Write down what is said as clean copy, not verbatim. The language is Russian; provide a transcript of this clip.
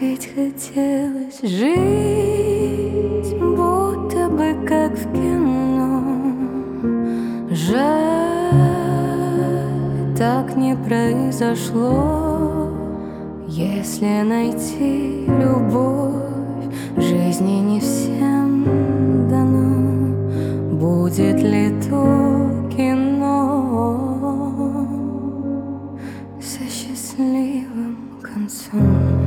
ведь хотелось жить, будто бы как в кино. Жаль, так не произошло. Если найти любовь в жизни не всем дано, будет ли то кино со счастливым концом?